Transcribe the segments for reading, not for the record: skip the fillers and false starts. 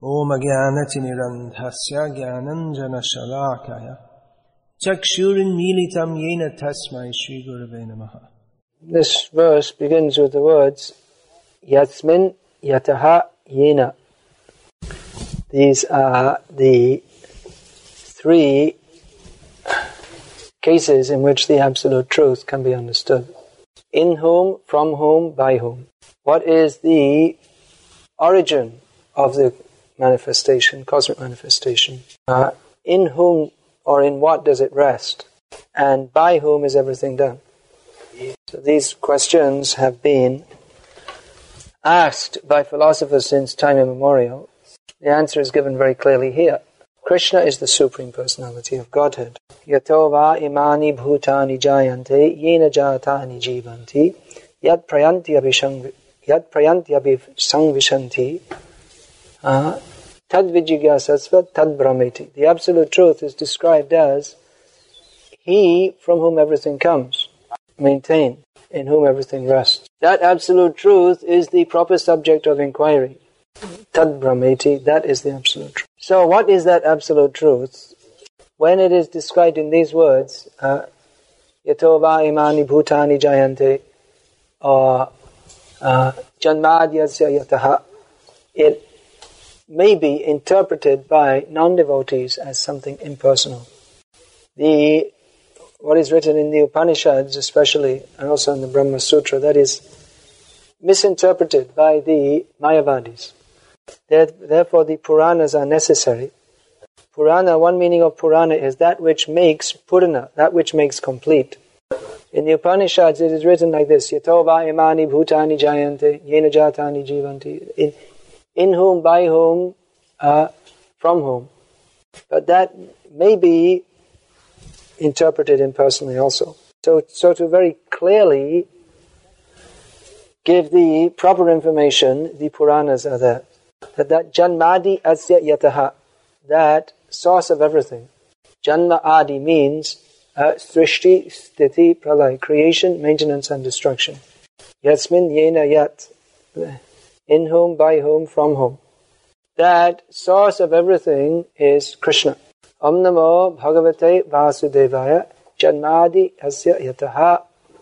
Om Jnanatirandhasya Jnananjana-shalakaya Chakshurinmilitam Yena Tasmai Shri Gurave Namaha. This verse begins with the words Yasmin Yataha Yena. These are the three cases in which the Absolute Truth can be understood. In whom, from whom, by whom. What is the origin of the manifestation, cosmic manifestation? In whom or in what does it rest? And by whom is everything done? So these questions have been asked by philosophers since time immemorial. The answer is given very clearly here. Krishna is the Supreme Personality of Godhead. Yato va imani bhutani jayante yena jatani jivanti yad prayanti abhisangvishanti tad vijigyasasva tad brahmeti. The Absolute Truth is described as He from whom everything comes, maintained, in whom everything rests. That Absolute Truth is the proper subject of inquiry. Tad brahmeti, that is the Absolute Truth. So what is that Absolute Truth? When it is described in these words, Yato va imani bhutani jayante, or janmadyasya yataha, it may be interpreted by non-devotees as something impersonal. What is written in the Upanishads especially, and also in the Brahma Sutra, that is misinterpreted by the Mayavadis. Therefore the Puranas are necessary. Purana, one meaning of Purana is that which makes Purana, that which makes complete. In the Upanishads it is written like this, Yato va imani bhutani jayante, yena jatani jivanti, in whom, by whom, from whom. But that may be interpreted impersonally also. So to very clearly give the proper information, the Puranas are there. That Janmadi Asya Yataha, that source of everything. Janma Adi means Srishti, Sthiti, Pralay, creation, maintenance and destruction. Yasmin Yena Yat, in whom, by whom, from whom. That source of everything is Krishna. Om Namo Bhagavate Vasudevaya Janmadi Asya Yataha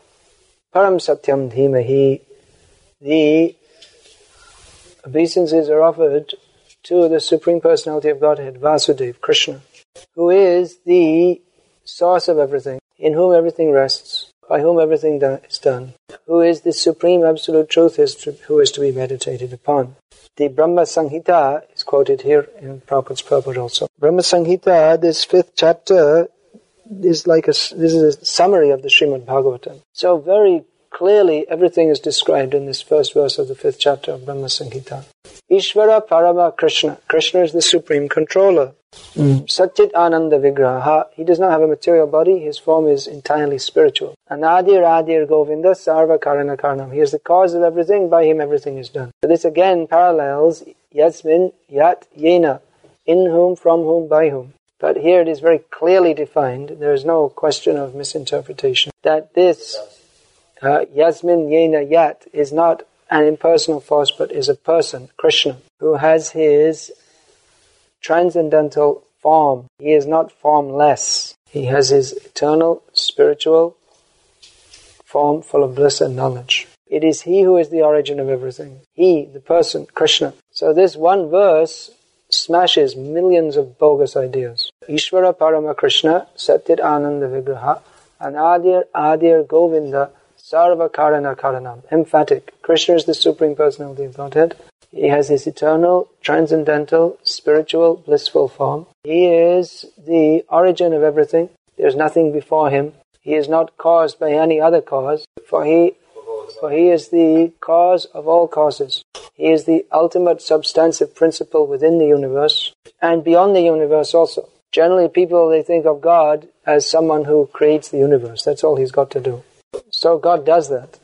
Param Satyam Dhimahi. The obeisances are offered to the Supreme Personality of Godhead, Vasudeva, Krishna, who is the source of everything, in whom everything rests, by whom everything is done, who is the Supreme Absolute Truth who is to be meditated upon. The Brahma Samhita is quoted here in Prabhupada's purport also. Brahma Samhita, this 5th chapter, is this is a summary of the Srimad Bhagavatam. So very clearly everything is described in this first verse of the 5th chapter of Brahma Samhita. Ishvara Parama Krishna. Krishna is the Supreme Controller. Satchit Ananda Vigraha. He does not have a material body. His form is entirely spiritual. Anadir Adir Govinda Sarva Karana Karanam. He is the cause of everything. By him everything is done. So this again parallels Yasmin Yat Yena. In whom, from whom, by whom. But here it is very clearly defined. There is no question of misinterpretation. That this Yasmin Yena Yat is not an impersonal force, but is a person, Krishna, who has his transcendental form. He is not formless. He has his eternal, spiritual form full of bliss and knowledge. It is He who is the origin of everything. He, the person, Krishna. So this one verse smashes millions of bogus ideas. Ishvara Parama Krishna, Satyat Ananda Vigraha, Anadir Adir Govinda, Sarva Karana Karanam. Emphatic. Krishna is the Supreme Personality of Godhead. He has his eternal, transcendental, spiritual, blissful form. He is the origin of everything. There is nothing before him. He is not caused by any other cause, for he is the cause of all causes. He is the ultimate substantive principle within the universe and beyond the universe also. Generally people, they think of God as someone who creates the universe. That's all he's got to do. So God does that.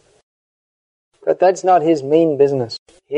But that's not his main business.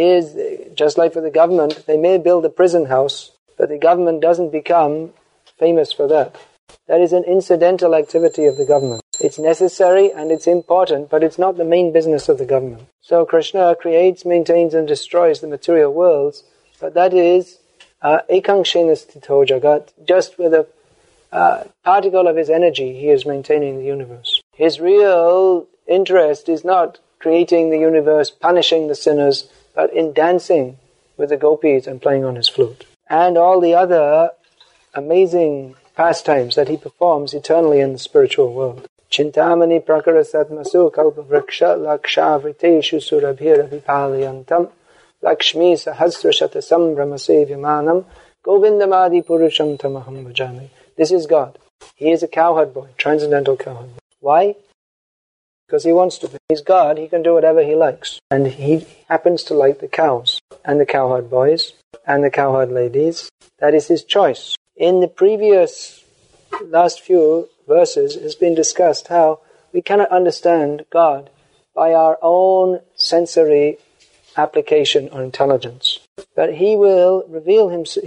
Just like for the government, they may build a prison house, but the government doesn't become famous for that. That is an incidental activity of the government. It's necessary and it's important, but it's not the main business of the government. So Krishna creates, maintains and destroys the material worlds, but that is Ekanshena sthito jagat, just with a particle of his energy, he is maintaining the universe. His real interest is not creating the universe, punishing the sinners, but in dancing with the gopis and playing on his flute. And all the other amazing pastimes that he performs eternally in the spiritual world. Chintamani prakarasatmasu kalpavraksha lakshavriteshu surabhira vipalayantam lakshmi sahasrashata sambramasevymanam govindamadi purusham tamaham bhajami. This is God. He is a cowherd boy, transcendental cowherd boy. Why? Because he wants to be. He's God, he can do whatever he likes. And he happens to like the cows, and the cowherd boys, and the cowherd ladies. That is his choice. In the previous last few verses, it has been discussed how we cannot understand God by our own sensory application or intelligence. But he will reveal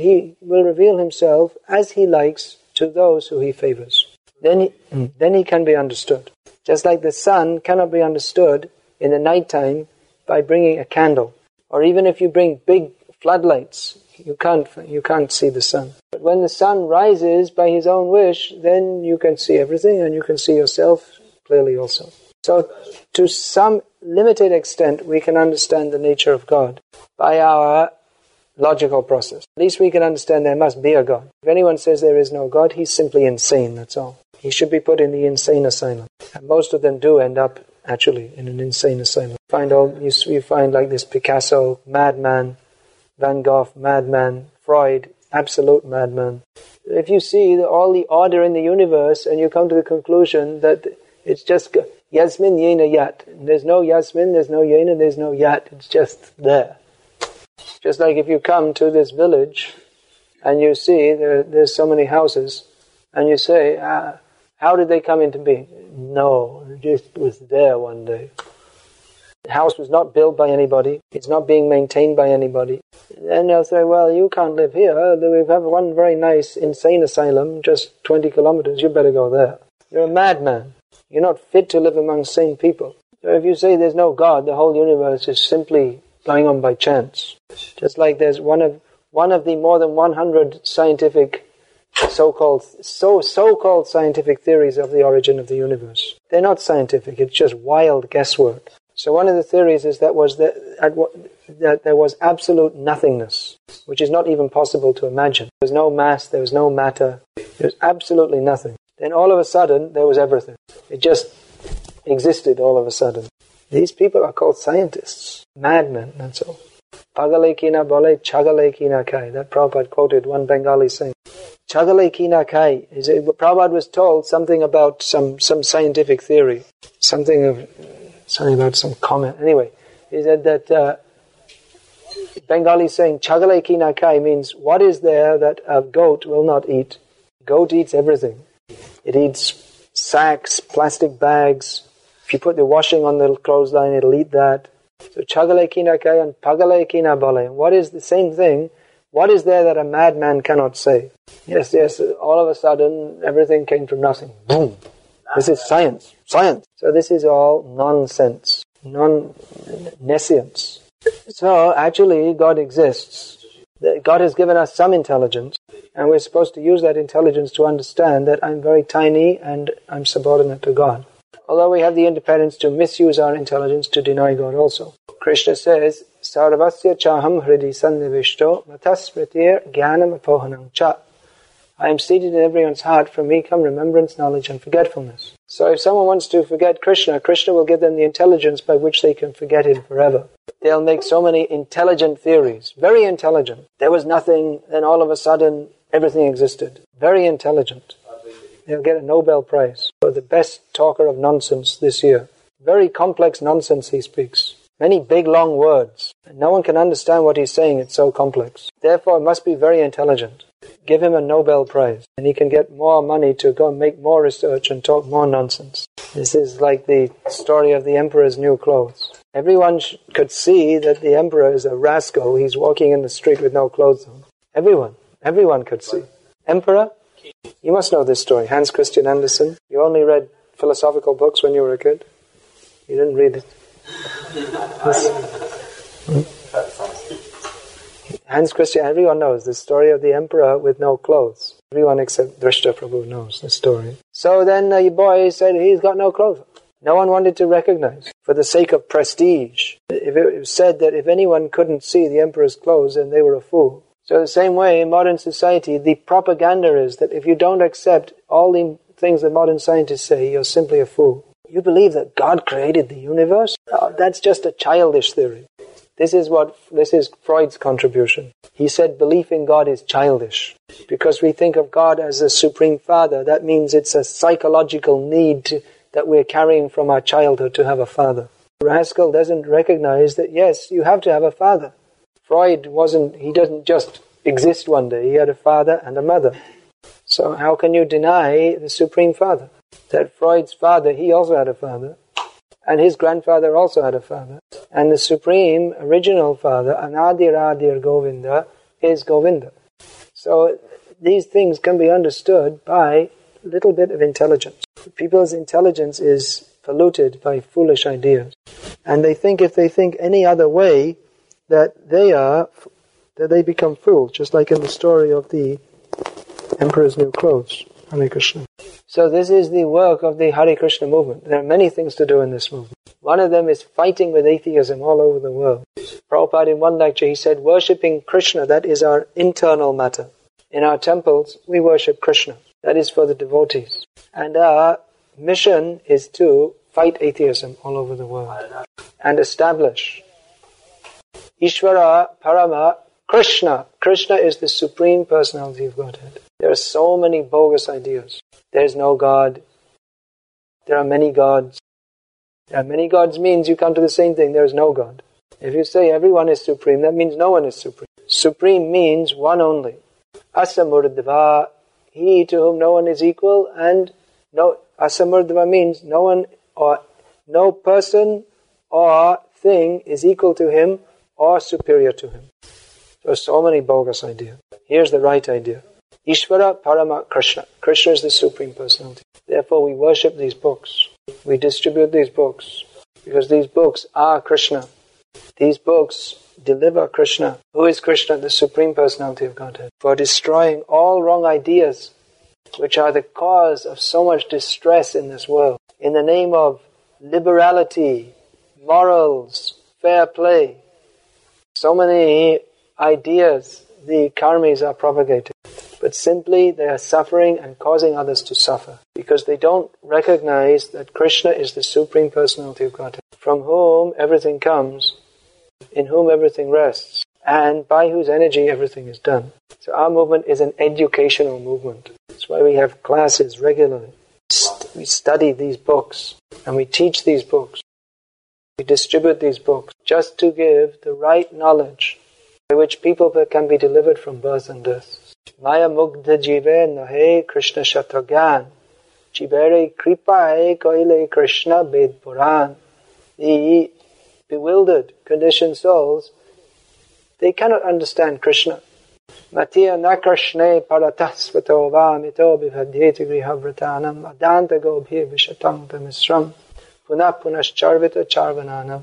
himself as he likes to those who he favors. Then he can be understood. Just like the sun cannot be understood in the nighttime by bringing a candle. Or even if you bring big floodlights, you can't see the sun. But when the sun rises by his own wish, then you can see everything and you can see yourself clearly also. So to some limited extent, we can understand the nature of God by our logical process. At least we can understand there must be a God. If anyone says there is no God, he's simply insane, that's all. He should be put in the insane asylum. And most of them do end up, actually, in an insane asylum. You find like this Picasso, madman, Van Gogh, madman, Freud, absolute madman. If you see all the order in the universe and you come to the conclusion that it's just Yasmin, Yena, Yat. There's no Yasmin, there's no Yena, there's no Yat. It's just there. Just like if you come to this village and you see there's so many houses and you say, how did they come into being? No, it just was there one day. The house was not built by anybody. It's not being maintained by anybody. And they'll say, well, you can't live here. We have one very nice insane asylum just 20 kilometers. You better go there. You're a madman. You're not fit to live among sane people. So if you say there's no God, the whole universe is simply going on by chance. Just like there's one of the more than 100 scientific so-called scientific theories of the origin of the universe. They're not scientific, it's just wild guesswork. So one of the theories is that there was absolute nothingness, which is not even possible to imagine. There was no mass, there was no matter, there was absolutely nothing. Then all of a sudden, there was everything. It just existed all of a sudden. These people are called scientists, madmen, that's all. Pagale ki na bole, chagale ki na kai. That Prabhupada quoted one Bengali saying. Chagale ki na kai. Prabhupada was told something about some scientific theory, something about some comment. Anyway, he said that Bengali saying chagale ki na kai means what is there that a goat will not eat? Goat eats everything. It eats sacks, plastic bags. If you put the washing on the clothesline, it'll eat that. So chagale ki na kai and pagale ki na bole. What is the same thing? What is there that a madman cannot say? Yes, all of a sudden, everything came from nothing. Boom! This is science. Science! So this is all nonsense. Nescience. So actually, God exists. God has given us some intelligence, and we're supposed to use that intelligence to understand that I'm very tiny and I'm subordinate to God. Although we have the independence to misuse our intelligence to deny God also. Krishna says, Sarvasya chaham hridi sannivishto matasmritir jnanam apohanam cha. I am seated in everyone's heart. From me come remembrance, knowledge and forgetfulness. So if someone wants to forget Krishna, Krishna will give them the intelligence by which they can forget him forever. They'll make so many intelligent theories. Very intelligent. There was nothing, then all of a sudden everything existed. Very intelligent. They'll get a Nobel Prize for the best talker of nonsense this year. Very complex nonsense he speaks. Many big long words. And no one can understand what he's saying, it's so complex. Therefore it must be very intelligent. Give him a Nobel Prize. And he can get more money to go and make more research and talk more nonsense. This is like the story of the emperor's new clothes. Everyone could see that the emperor is a rascal. He's walking in the street with no clothes on. Everyone could see. Emperor? You must know this story. Hans Christian Andersen. You only read philosophical books when you were a kid. You didn't read it. Hans Christian, everyone knows the story of the emperor with no clothes. Everyone except Drishta Prabhu knows the story. So then the boy said he's got no clothes. No one wanted to recognize for the sake of prestige. If it was said that if anyone couldn't see the emperor's clothes, then they were a fool. So the same way in modern society, the propaganda is that if you don't accept all the things that modern scientists say, you're simply a fool. You believe that God created the universe? That's just a childish theory. This is Freud's contribution. He said belief in God is childish. Because we think of God as a Supreme Father, that means it's a psychological need that we're carrying from our childhood to have a father. Raskol doesn't recognize that, yes, you have to have a father. Freud he doesn't just exist one day. He had a father and a mother. So how can you deny the Supreme Father? That Freud's father, he also had a father. And his grandfather also had a father. And the Supreme Original Father, Anadir Adir Govinda, is Govinda. So these things can be understood by a little bit of intelligence. People's intelligence is polluted by foolish ideas. And they think if they think any other way, that they become fools, just like in the story of the Emperor's New Clothes. Hare Krishna. So this is the work of the Hare Krishna movement. There are many things to do in this movement. One of them is fighting with atheism all over the world. Prabhupada in one lecture, he said, worshipping Krishna, that is our internal matter. In our temples, we worship Krishna. That is for the devotees. And our mission is to fight atheism all over the world and establish Ishvara Parama Krishna. Krishna is the Supreme Personality of Godhead. There are so many bogus ideas. There is no God. There are many gods. There are many gods means you come to the same thing. There is no God. If you say everyone is supreme, that means no one is supreme. Supreme means one only. Asamurdhava, he to whom no one is equal, and no Asamurdhava means no one or no person or thing is equal to him or superior to him. There are so many bogus ideas. Here's the right idea. Ishvara Parama Krishna. Krishna is the Supreme Personality. Therefore we worship these books. We distribute these books because these books are Krishna. These books deliver Krishna. Who is Krishna? The Supreme Personality of Godhead. For destroying all wrong ideas which are the cause of so much distress in this world. In the name of liberality, morals, fair play. So many ideas the karmis are propagating. But simply they are suffering and causing others to suffer. Because they don't recognize that Krishna is the Supreme Personality of Godhead. From whom everything comes, in whom everything rests, and by whose energy everything is done. So our movement is an educational movement. That's why we have classes regularly. We study these books, and we teach these books. We distribute these books just to give the right knowledge by which people can be delivered from birth and death. Maya mugdha jive nahe Krishna shatragan. Jivere kripae koile Krishna ved puran. The bewildered, conditioned souls, they cannot understand Krishna. Matiya na Krishne paratasvato vamito bivhadyeti grihavratanam adanta gobhir vishatang misram punah punascharvita charvananam.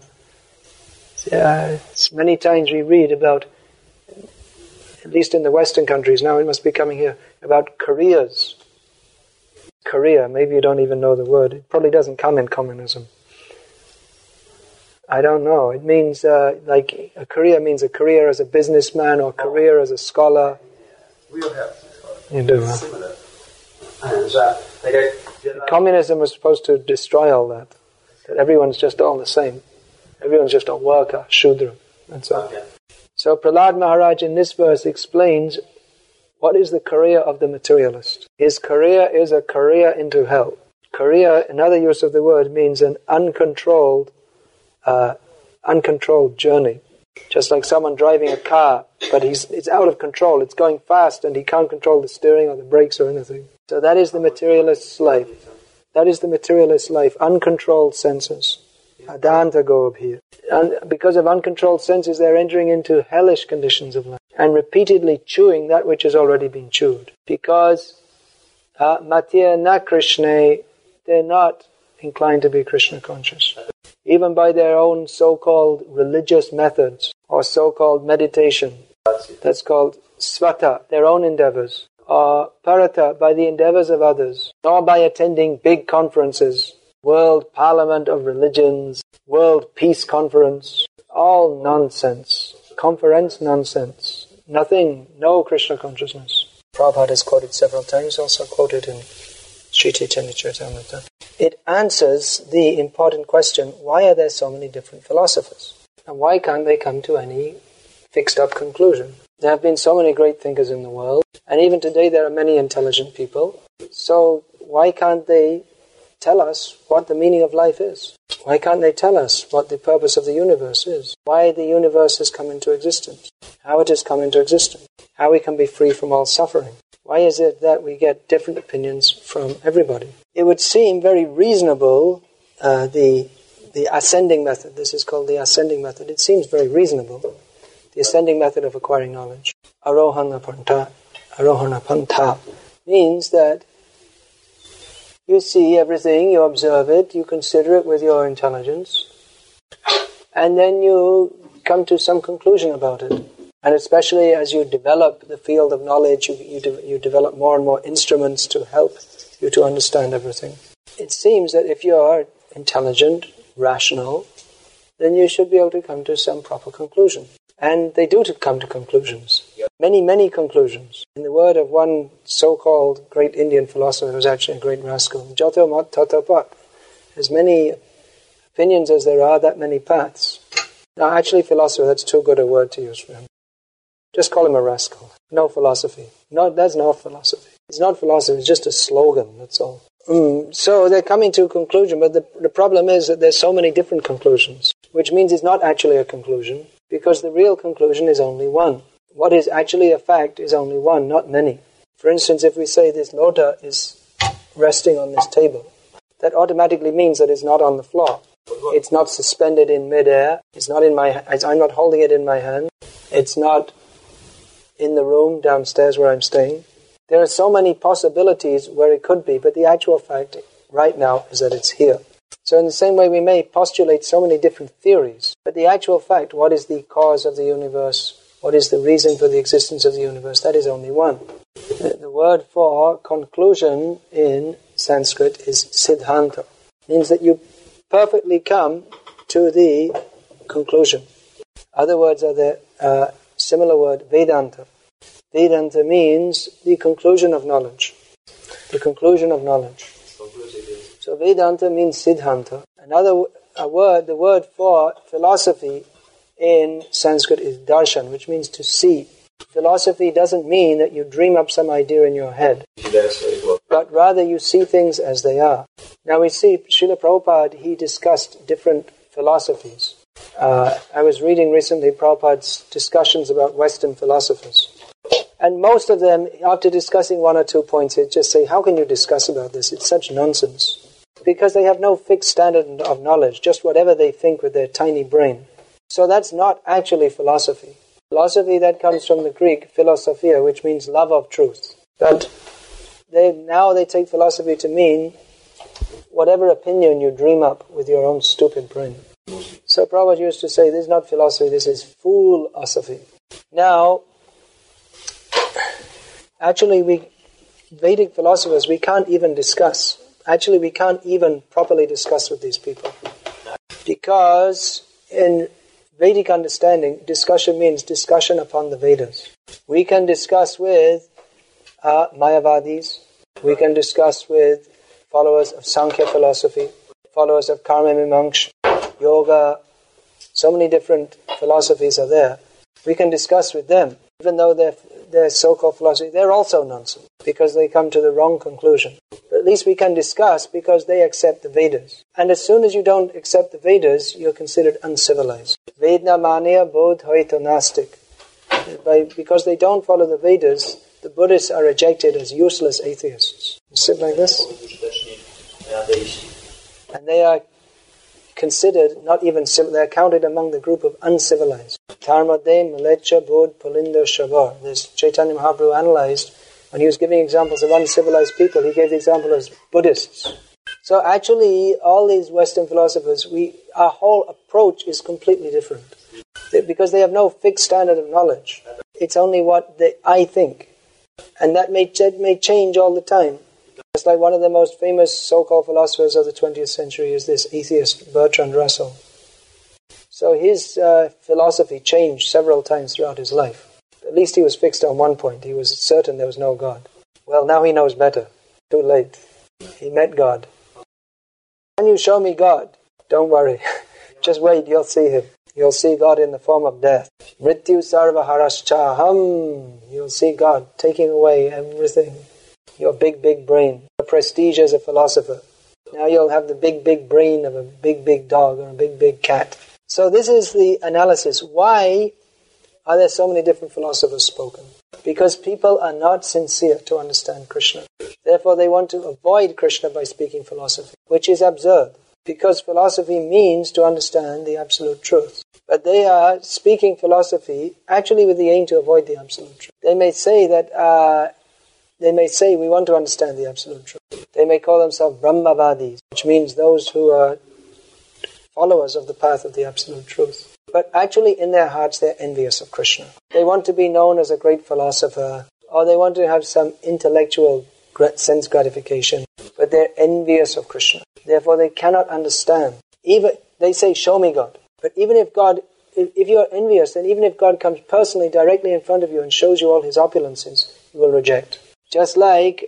Many times we read about, at least in the Western countries, now it must be coming here, about careers. Career, maybe you don't even know the word. It probably doesn't come in communism. I don't know. It means, like, a career means a career as a businessman or career as a scholar. We'll have you do, huh? similar. Communism was supposed to destroy all that. That everyone's just all the same. Everyone's just a worker, Shudra, and so on. Okay. So Prahlad Maharaj in this verse explains what is the career of the materialist. His career is a career into hell. Career, another use of the word, means an uncontrolled journey. Just like someone driving a car, but it's out of control. It's going fast and he can't control the steering or the brakes or anything. So that is the materialist's life. That is the materialist's life, uncontrolled senses. Adanta Gobhir. And because of uncontrolled senses, they're entering into hellish conditions of life and repeatedly chewing that which has already been chewed. Because Matya na Krishna, they're not inclined to be Krishna conscious. Even by their own so-called religious methods or so-called meditation, That's called svata, their own endeavors. Or parata, by the endeavors of others. Nor by attending big conferences. World Parliament of Religions, World Peace Conference. All nonsense. Conference nonsense. Nothing, no Krishna consciousness. Prabhupada has quoted several times, also quoted in Sri Chaitanya Charitamrita. It answers the important question, why are there so many different philosophers? And why can't they come to any fixed up conclusion? There have been so many great thinkers in the world, and even today there are many intelligent people. So why can't they tell us what the meaning of life is? Why can't they tell us what the purpose of the universe is? Why the universe has come into existence? How it has come into existence? How we can be free from all suffering? Why is it that we get different opinions from everybody? It would seem very reasonable, the ascending method. This is called the ascending method. It seems very reasonable. The ascending method of acquiring knowledge. Arohana Pantha means that you see everything, you observe it, you consider it with your intelligence, and then you come to some conclusion about it. And especially as you develop the field of knowledge, you develop more and more instruments to help you to understand everything. It seems that if you are intelligent, rational, then you should be able to come to some proper conclusion. And they do come to conclusions. Many, many conclusions. In the word of one so-called great Indian philosopher who was actually a great rascal, Jato Mat Tata Pat. As many opinions as there are, that many paths. Now actually philosopher, that's too good a word to use for him. Just call him a rascal. No philosophy. No, that's not philosophy. It's not philosophy, it's just a slogan, that's all. So they're coming to a conclusion, but the problem is that there's so many different conclusions, which means it's not actually a conclusion, because the real conclusion is only one. What is actually a fact is only one, not many. For instance, if we say this lota is resting on this table, that automatically means that it's not on the floor. It's not suspended in midair. It's not in I'm not holding it in my hand. It's not in the room downstairs where I'm staying. There are so many possibilities where it could be, but the actual fact right now is that it's here. So in the same way we may postulate so many different theories, but the actual fact, what is the cause of the universe, what is the reason for the existence of the universe, that is only one. The word for conclusion in Sanskrit is siddhanta. It means that you perfectly come to the conclusion. Other words are the similar word, Vedanta. Vedanta means the conclusion of knowledge. The conclusion of knowledge. So Vedanta means Siddhanta. The word for philosophy in Sanskrit is darshan, which means to see. Philosophy doesn't mean that you dream up some idea in your head, but rather you see things as they are. Now we see Srila Prabhupada, he discussed different philosophies. I was reading recently Prabhupada's discussions about Western philosophers. And most of them, after discussing one or 2 points, they just say, how can you discuss about this? It's such nonsense. Because they have no fixed standard of knowledge, just whatever they think with their tiny brain. So that's not actually philosophy. Philosophy, that comes from the Greek, philosophia, which means love of truth. But now they take philosophy to mean whatever opinion you dream up with your own stupid brain. So Prabhupada used to say, this is not philosophy, this is fool-osophy. Now, actually, Vedic philosophers, we can't even discuss. Actually, we can't even properly discuss with these people. Because in Vedic understanding, discussion means discussion upon the Vedas. We can discuss with Mayavadis. We can discuss with followers of Sankhya philosophy, followers of Karma Mimamsha, Yoga. So many different philosophies are there. We can discuss with them, even though their so-called philosophy, they're also nonsense, because they come to the wrong conclusion. But at least we can discuss because they accept the Vedas. And as soon as you don't accept the Vedas, you're considered uncivilized. Vedna mania bodh hoito nastik. Because they don't follow the Vedas, the Buddhists are rejected as useless atheists. You sit like this. And they are considered not even civil, they're counted among the group of uncivilized. Dharmadeh, Malecha, Bodh, Pulinder, Shavar. This Chaitanya Mahaprabhu analyzed, when he was giving examples of uncivilized people, he gave the example as Buddhists. So actually, all these Western philosophers, our whole approach is completely different. Because they have no fixed standard of knowledge. It's only what I think. And that may change all the time. Just like one of the most famous so-called philosophers of the 20th century is this atheist Bertrand Russell. So his philosophy changed several times throughout his life. At least he was fixed on one point. He was certain there was no God. Well, now he knows better. Too late. He met God. Can you show me God? Don't worry. Just wait, you'll see him. You'll see God in the form of death. Mrityu sarva haraschaham. You'll see God taking away everything. Your big, big brain. Your prestige as a philosopher. Now you'll have the big, big brain of a big, big dog or a big, big cat. So this is the analysis. Why are there so many different philosophers spoken? Because people are not sincere to understand Krishna. Therefore they want to avoid Krishna by speaking philosophy, which is absurd. Because philosophy means to understand the absolute truth. But they are speaking philosophy actually with the aim to avoid the absolute truth. They may say we want to understand the absolute truth. They may call themselves Brahmavadis, which means those who are followers of the path of the absolute truth. But actually in their hearts they're envious of Krishna. They want to be known as a great philosopher, or they want to have some intellectual sense gratification, but they're envious of Krishna. Therefore they cannot understand. Even they say, show me God. But even if God, if you're envious, then even if God comes personally directly in front of you and shows you all his opulences, you will reject. Just like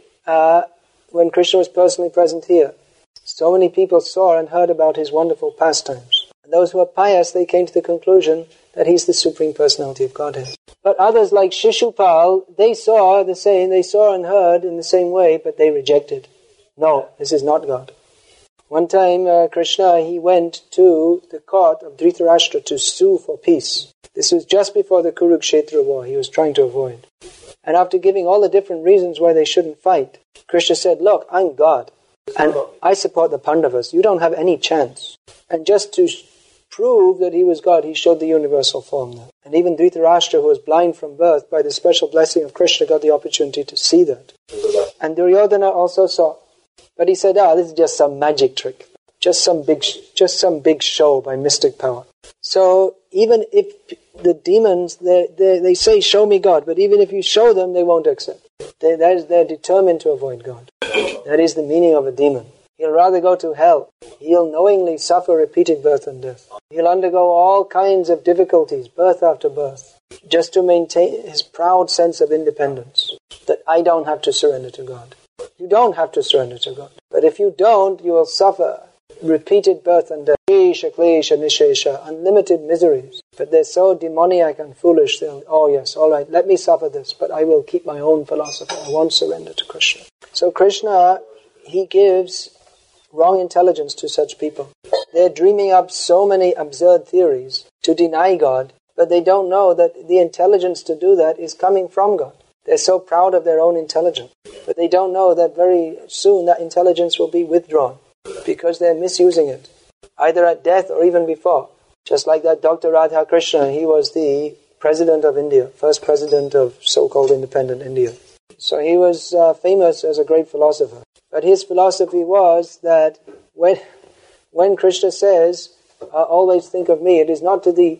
when Krishna was personally present here, so many people saw and heard about his wonderful pastimes. And those who are pious, they came to the conclusion that he's the Supreme Personality of Godhead. But others like Shishupal, they saw the same, they saw and heard in the same way, but they rejected. No, this is not God. One time, Krishna, he went to the court of Dhritarashtra to sue for peace. This was just before the Kurukshetra war he was trying to avoid. And after giving all the different reasons why they shouldn't fight, Krishna said, look, I'm God. And I support the Pandavas. You don't have any chance. And just to prove that he was God, he showed the universal form there. And even Dhritarashtra, who was blind from birth, by the special blessing of Krishna, got the opportunity to see that. And Duryodhana also saw. But he said, this is just some magic trick. Just some big show by mystic power. So even if the demons, they say, show me God, but even if you show them, they won't accept. They're determined to avoid God. That is the meaning of a demon. He'll rather go to hell. He'll knowingly suffer repeated birth and death. He'll undergo all kinds of difficulties, birth after birth, just to maintain his proud sense of independence, that I don't have to surrender to God. You don't have to surrender to God. But if you don't, you will suffer repeated birth and death. Klesha, klesha, nishesha, unlimited miseries. But they're so demoniac and foolish, they'll, oh yes, all right, let me suffer this, but I will keep my own philosophy. I won't surrender to Krishna. So Krishna, he gives wrong intelligence to such people. They're dreaming up so many absurd theories to deny God, but they don't know that the intelligence to do that is coming from God. They're so proud of their own intelligence, but they don't know that very soon that intelligence will be withdrawn because they're misusing it, either at death or even before. Just like that Dr. Radha Krishna, he was the president of India, first president of so-called independent India. So he was famous as a great philosopher. But his philosophy was that when Krishna says, always think of me, it is not to the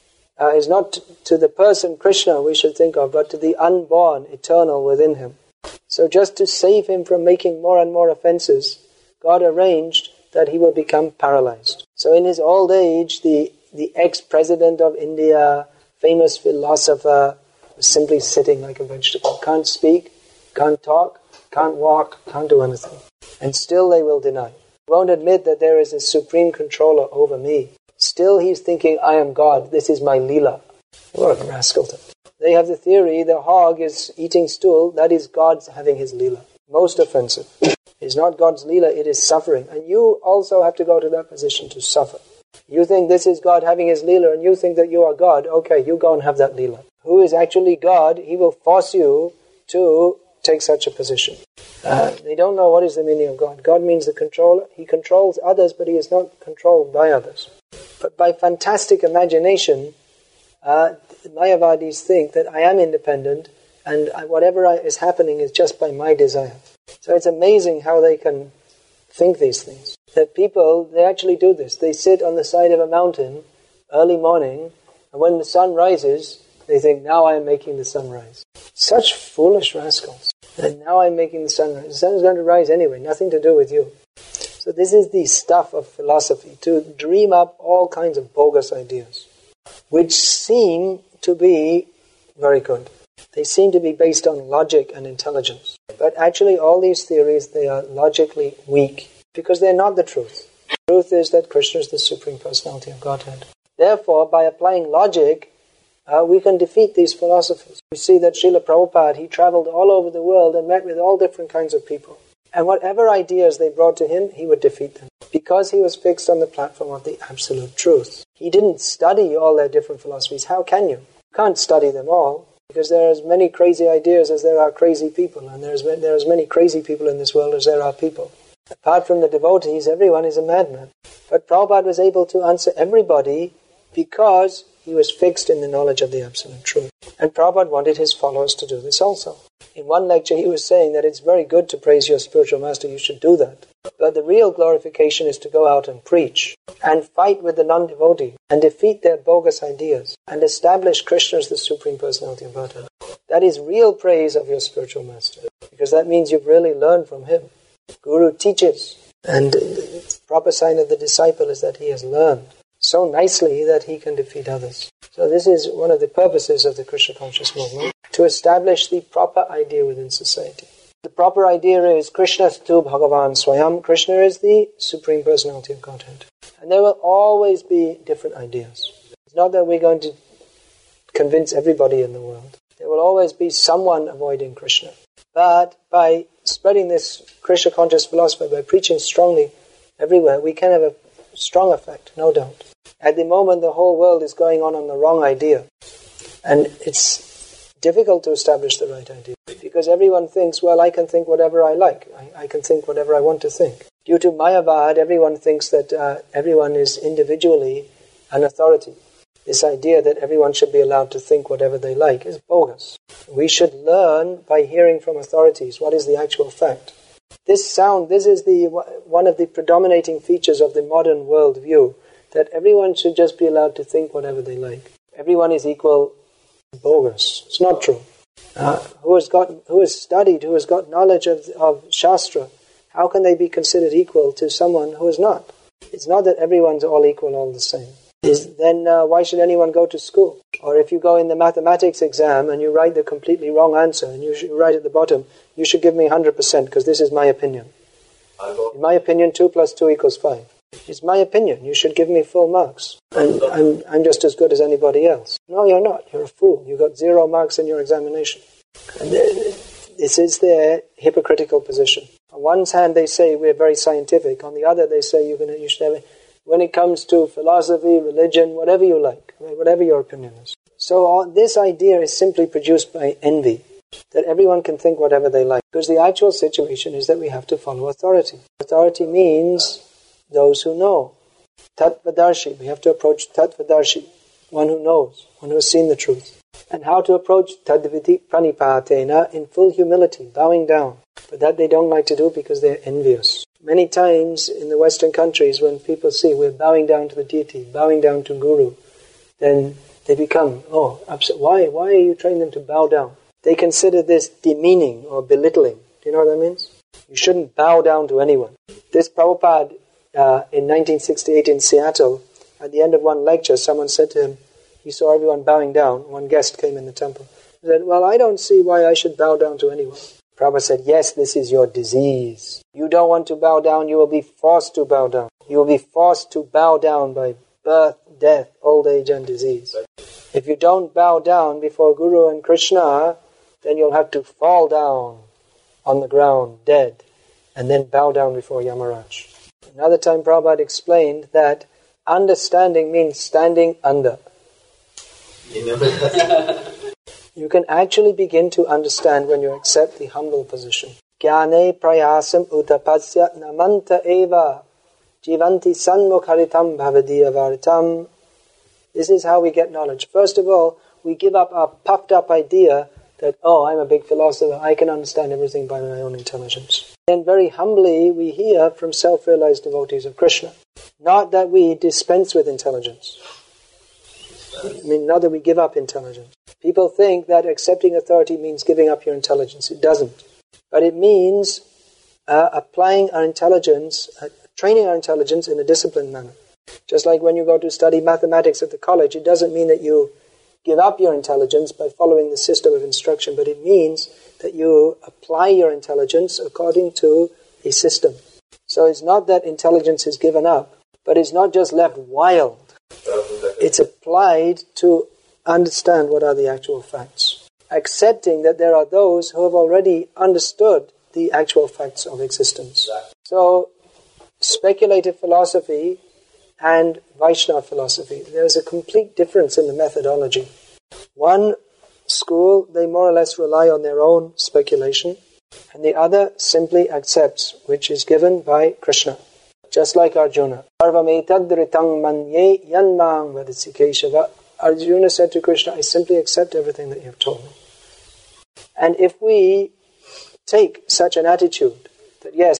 person Krishna we should think of, but to the unborn, eternal within him. So just to save him from making more and more offenses, God arranged that he will become paralyzed. So in his old age, the ex-president of India, famous philosopher, was simply sitting like a vegetable. Can't speak, can't talk, can't walk, can't do anything. And still they will deny. Won't admit that there is a supreme controller over me. Still he's thinking, I am God, this is my Leela. What a rascal. They have the theory the hog is eating stool, that is God's having his Leela. Most offensive. It's not God's Leela, it is suffering. And you also have to go to that position to suffer. You think this is God having his Leela and you think that you are God, okay, you go and have that Leela. Who is actually God, he will force you to take such a position. They don't know what is the meaning of God. God means the controller. He controls others, but he is not controlled by others. But by fantastic imagination, Mayavadis think that I am independent and whatever is happening is just by my desire. So it's amazing how they can think these things. That people, they actually do this. They sit on the side of a mountain early morning, and when the sun rises, They think, now I am making the sun rise. Such foolish rascals. And now I'm making the sun rise. The sun is going to rise anyway, nothing to do with you. So this is the stuff of philosophy, to dream up all kinds of bogus ideas, which seem to be very good. They seem to be based on logic and intelligence. But actually all these theories, they are logically weak, because they're not the truth. The truth is that Krishna is the Supreme Personality of Godhead. Therefore, by applying logic, we can defeat these philosophers. We see that Srila Prabhupada, he traveled all over the world and met with all different kinds of people. And whatever ideas they brought to him, he would defeat them. Because he was fixed on the platform of the absolute truth. He didn't study all their different philosophies. How can you? You can't study them all, because there are as many crazy ideas as there are crazy people. And there are as many crazy people in this world as there are people. Apart from the devotees, everyone is a madman. But Prabhupada was able to answer everybody because he was fixed in the knowledge of the absolute truth. And Prabhupada wanted his followers to do this also. In one lecture he was saying that it's very good to praise your spiritual master, you should do that. But the real glorification is to go out and preach, and fight with the non-devotee, and defeat their bogus ideas, and establish Krishna as the Supreme Personality of Godhead. That is real praise of your spiritual master, because that means you've really learned from him. Guru teaches, and the proper sign of the disciple is that he has learned so nicely that he can defeat others. So this is one of the purposes of the Krishna conscious movement, to establish the proper idea within society. The proper idea is Krishnastu Bhagavan Swayam. Krishna is the Supreme Personality of Godhead. And there will always be different ideas. It's not that we're going to convince everybody in the world. There will always be someone avoiding Krishna. But by spreading this Krishna conscious philosophy, by preaching strongly everywhere, we can have a strong effect, no doubt. At the moment, the whole world is going on the wrong idea. And it's difficult to establish the right idea. Because everyone thinks, well, I can think whatever I like. I can think whatever I want to think. Due to Mayavad, everyone thinks that everyone is individually an authority. This idea that everyone should be allowed to think whatever they like is bogus. We should learn by hearing from authorities what is the actual fact. This is one of the predominating features of the modern world view, that everyone should just be allowed to think whatever they like. Everyone is equal. Bogus. It's not true. Who has studied, who has got knowledge of Shastra, how can they be considered equal to someone who is not? It's not that everyone's all equal, all the same. Then why should anyone go to school? Or if you go in the mathematics exam and you write the completely wrong answer, and you should write at the bottom, you should give me 100% because this is my opinion. In my opinion, 2 + 2 = 5. It's my opinion. You should give me full marks. And I'm just as good as anybody else. No, you're not. You're a fool. You got 0 marks in your examination. And this is their hypocritical position. On one hand, they say we're very scientific. On the other, they say you should have. When it comes to philosophy, religion, whatever you like, whatever your opinion is. So this idea is simply produced by envy, that everyone can think whatever they like. Because the actual situation is that we have to follow authority. Authority means those who know. Tattvadarshi, we have to approach Tattvadarshi, one who knows, one who has seen the truth. And how to approach Tadviti Pranipatena in full humility, bowing down. But that they don't like to do because they're envious. Many times in the Western countries, when people see we're bowing down to the deity, bowing down to Guru, then they become, upset. Why are you training them to bow down? They consider this demeaning or belittling. Do you know what that means? You shouldn't bow down to anyone. This Prabhupada, in 1968 in Seattle, at the end of one lecture, someone said to him, he saw everyone bowing down. One guest came in the temple. He said, well, I don't see why I should bow down to anyone. Prabhupada said, yes, this is your disease. You don't want to bow down, you will be forced to bow down. You will be forced to bow down by birth, death, old age and disease. If you don't bow down before Guru and Krishna, then you'll have to fall down on the ground, dead, and then bow down before Yamaraj. Another time Prabhupada explained that understanding means standing under. You can actually begin to understand when you accept the humble position. Jnane prayasam utapasya namanta eva jivanti sanmukharitam bhavadiya varitam. This is how we get knowledge. First of all, we give up our puffed up idea that, I'm a big philosopher, I can understand everything by my own intelligence. Then very humbly we hear from self-realized devotees of Krishna. Not that we dispense with intelligence. I mean, not that we give up intelligence. People think that accepting authority means giving up your intelligence. It doesn't. But it means applying our intelligence, training our intelligence in a disciplined manner. Just like when you go to study mathematics at the college, it doesn't mean that you give up your intelligence by following the system of instruction, but it means that you apply your intelligence according to a system. So it's not that intelligence is given up, but it's not just left wild. It's applied to understand what are the actual facts. Accepting that there are those who have already understood the actual facts of existence. So, speculative philosophy and Vaishnava philosophy, there is a complete difference in the methodology. One school, they more or less rely on their own speculation, and the other simply accepts, which is given by Krishna. Just like Arjuna. Arjuna said to Krishna, I simply accept everything that you have told me. And if we take such an attitude,